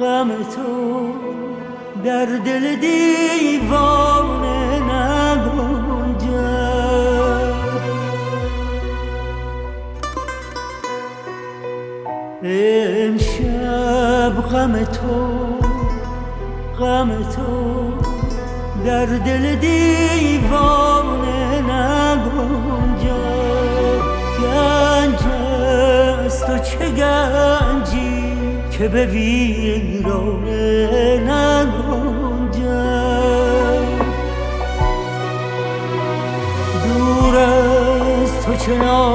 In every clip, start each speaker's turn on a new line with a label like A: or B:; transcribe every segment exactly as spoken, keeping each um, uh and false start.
A: غم تو در دل دیوانه نگنجد. امشب غم تو غم تو در دل دیوانه نگنجد. گنج است و چه گنجی که به ویرانه نگنجد. دور از تو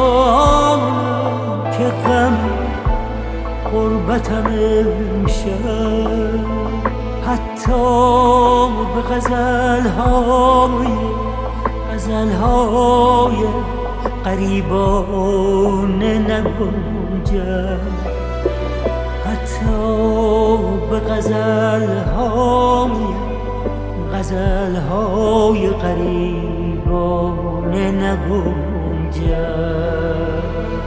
A: چنانم که غم غربتم امشب حتی به غزل‌های غزل‌های غریبانه نگنجد. حتی به غزل‌های غزل‌های غریبانه نگنجد.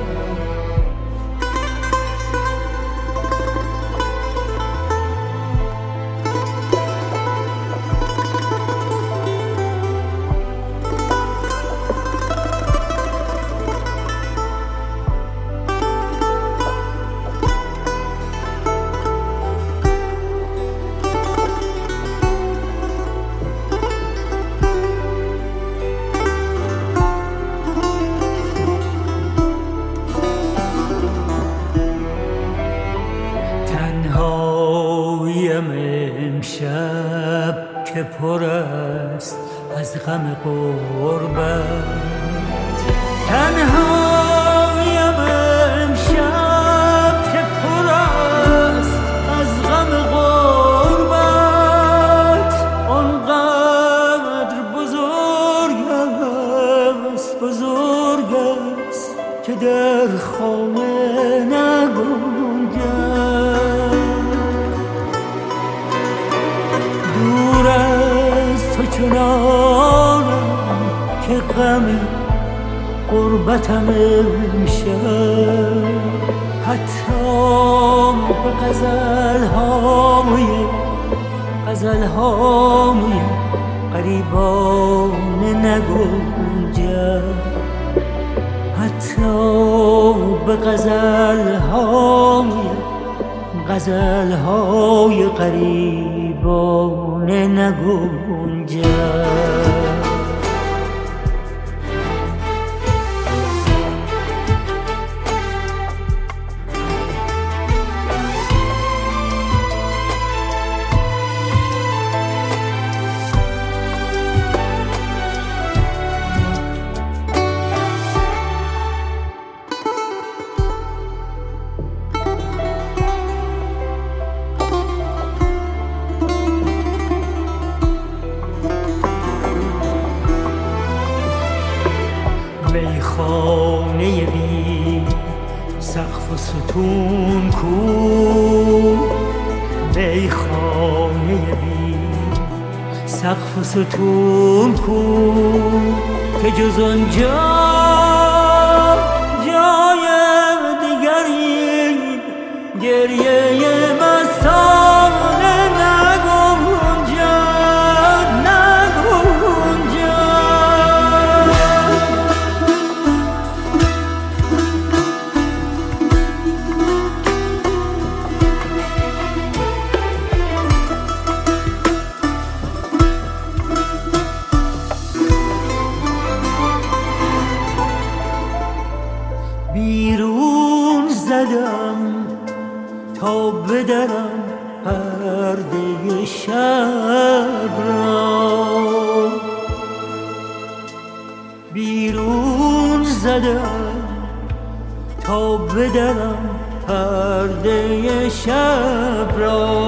A: امشب که پر است از غم غربت. تنهایم امشب که پر است از غم غربت. آنقدر بزرگ است بزرگ است که در خانه نگنجد. چنانم که غم غربتم امشب حتی به غزل‌های غزل‌های غریبانه نگنجد. حتی به غزل‌های غزل‌های غریبانه نگنجد. میخانه بی سقف و ستون کو، میخانه بی سقف و ستون کو، که جز آنجا جای دیگری گریه مستانه نگنجد نگنجد. بیرون زدم تا بدرم پرده شب را، بیرون زدم تا بدرم پرده شب را.